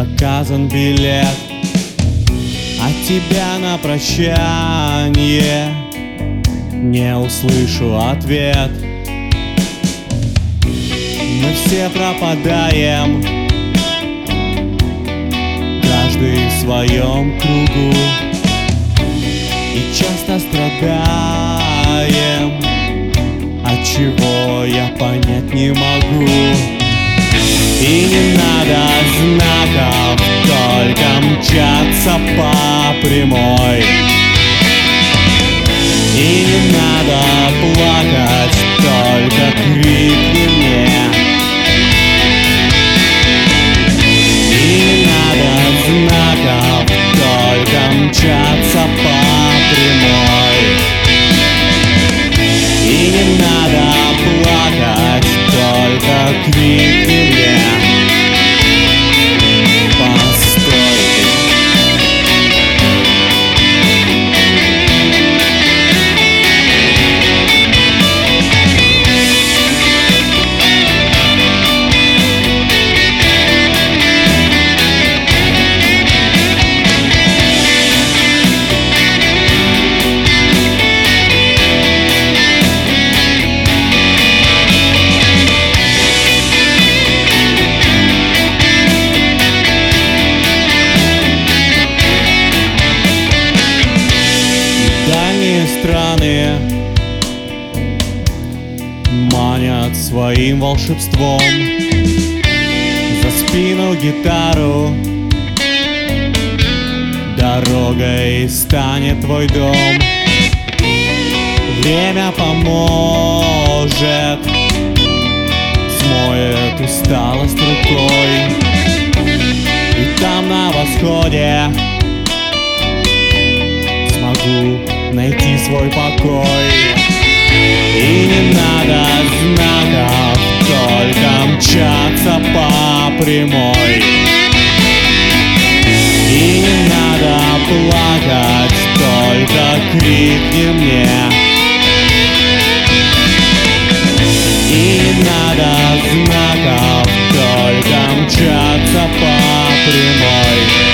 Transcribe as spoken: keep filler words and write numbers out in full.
заказан билет, от тебя на прощание не услышу ответ. Мы все пропадаем, каждый в своем кругу, и часто страдаем, от чего я понять не могу. И не надо знаков, только мчаться по прямой. И не надо плакать, только крикни мне. И не надо знаков, только мчаться по прямой. И не надо плакать, только крикни мне. Страны манят своим волшебством, за спину гитару дорогой станет твой дом. Время поможет, смоет усталость рукой, и там на восходе смогу найти свой покой. И не надо знаков, только мчаться по прямой. И не надо плакать, только крикни мне. И не надо знаков, только мчаться по прямой.